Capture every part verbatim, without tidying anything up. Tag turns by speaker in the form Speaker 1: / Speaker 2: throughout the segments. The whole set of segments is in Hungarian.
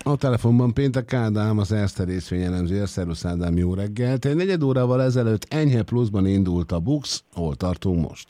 Speaker 1: A telefonban Péntek Ádám, az Erste részvényelemzője. Szervusz Ádám, jó reggelt. Egy negyed órával ezelőtt enyhe pluszban indult a BUX. Hol tartunk most?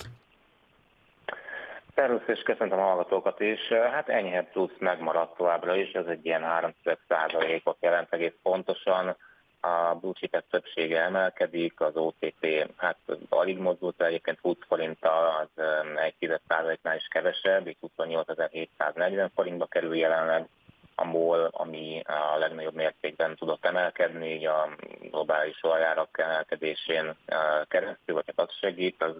Speaker 2: Szervusz, és köszöntöm a hallgatókat is. Hát enyhe plusz megmaradt továbbra is, ez egy ilyen három százalékot jelent egész pontosan. A blue chipek többsége emelkedik, az o té pé hát alig mozdult, egyébként húsz forinttal, az egy százaléknál is kevesebb, itt huszonnyolcezer-hétszáznegyven forintba kerül jelenleg. A MOL, ami a legnagyobb mértékben tudott emelkedni, így a globális olajárak emelkedésén keresztül, vagy az segít, az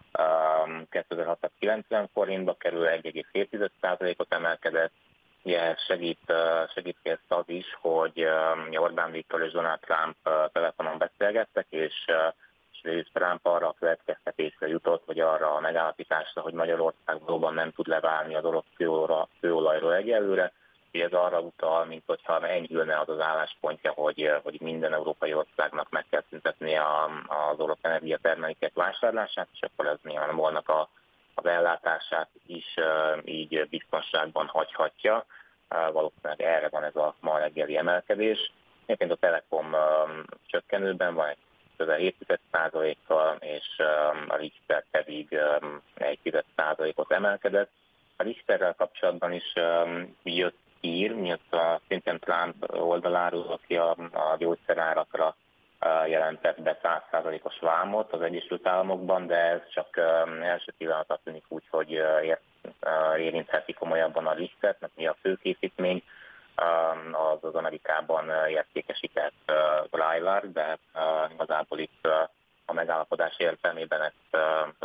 Speaker 2: kétezer-hatszázkilencven forintba kerül, egy egész hét százalékot emelkedett. Ugye segít, segít ezt az is, hogy Orbán Viktor és Donald Trump telefonon beszélgettek, és, és Trump arra a következtetésre jutott, vagy arra a megállapításra, hogy Magyarország valóban nem tud leválni az orosz kőolajról egyelőre. Ez arra utal, mint hogyha enyhülne az az álláspontja, hogy, hogy minden európai országnak meg kell szüntetni az orosz energiatermelékek vásárlását, és akkor ez nyilván a molnak a, az ellátását is így biztonságban hagyhatja. Valószínűleg erre van ez a ma reggeli emelkedés. Egyébként a Telekom csökkenőben van egy közel hét százalékkal, és a Richter pedig egy százalékot emelkedett. A Richterrel kapcsolatban is jött ír, miatt a szintén Trump oldaláról, aki a, a gyógyszerárakra jelentett be száz százalékos vámot az Egyesült Államokban, de ez csak első pillanatra tűnik úgy, hogy ér, érintheti komolyabban a Richtert, mert mi a főkészítmény, az az Amerikában értékesített Rylar, de igazából itt a megállapodás értelmében ezt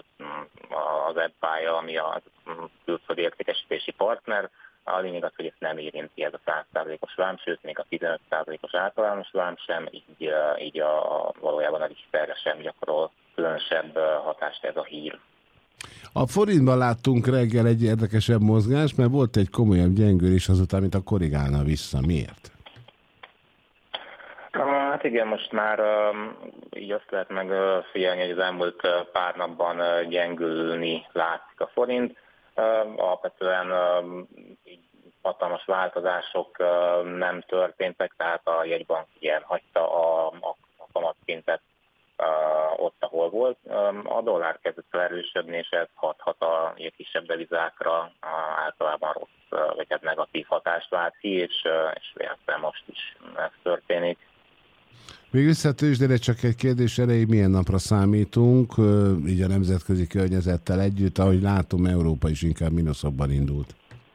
Speaker 2: az EBBA, ami a külföldi értékesítési partner, a lényeg az, hogy ezt nem érinti ez a száz százalékos vám, sőt, még a tizenöt százalékos általános vám sem, így, így a, valójában a Richterre sem gyakorol különösebb hatást ez a hír.
Speaker 1: A forintban láttunk reggel egy érdekesebb mozgást, mert volt egy komolyabb gyengülés azután, mint a korrigálna vissza. Miért?
Speaker 2: Hát igen, most már így azt lehet megfigyelni, hogy az elmúlt pár napban gyengülni látszik a forint. Alapvetően így hatalmas változások nem történtek, tehát a jegybank ilyen hagyta a, a, a kamatszintet ott, ahol volt. A dollár kezdett erősödni, és ez hathat a kisebb devizákra, általában rossz vagy hát negatív hatást vált ki, és, és véletlenül most is ez történik.
Speaker 1: Még visszatősdére csak egy kérdés erejéig, milyen napra számítunk, így a nemzetközi környezettel együtt, ahogy látom, Európa is inkább mínuszokban indult.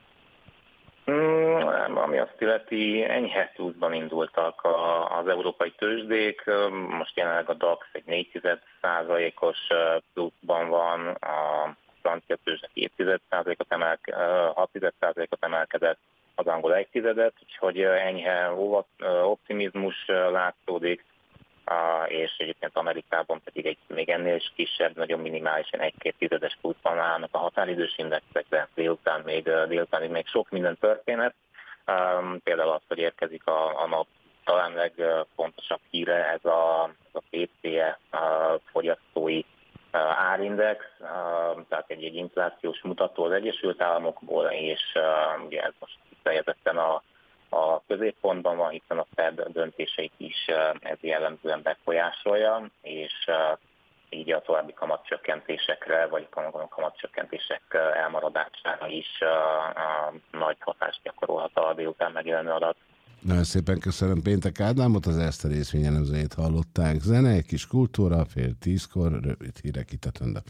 Speaker 2: Mm, ami azt illeti, enyhe pluszban indultak a, az európai tőzsdék, most jelenleg a DAX egy négy százalékos pluszban van, a francia tőzsde két százalékot emelk, hat százalékot emelkedett, az angol egy tizedet, úgyhogy enyhe optimizmus látszódik, és egyébként Amerikában pedig egy még ennél is kisebb, nagyon minimálisan egy-két tizedes pluszban állnak a határidős indexek, de délután még, délután még sok minden történet. Például az, hogy érkezik a, a nap talán legfontosabb híre, ez a, ez a pé cé é fogyasztói árindex, tehát egy, egy inflációs mutató az Egyesült Államokból, és ugye ez most kifejezetten a, a középpontban van, hiszen a Fed döntéseit is ez jellemzően befolyásolja, és így a további kamatcsökkentésekre, vagy kamatcsökkentések elmaradására is nagy hatást gyakorolhat a délután megjelenő adat.
Speaker 1: Nagyon szépen köszönöm Péntek Ádámot, az Erste részvényelemzőjét hallották. Zene, egy kis kultúra, fél tízkor, rövid hírek itt a Töndep.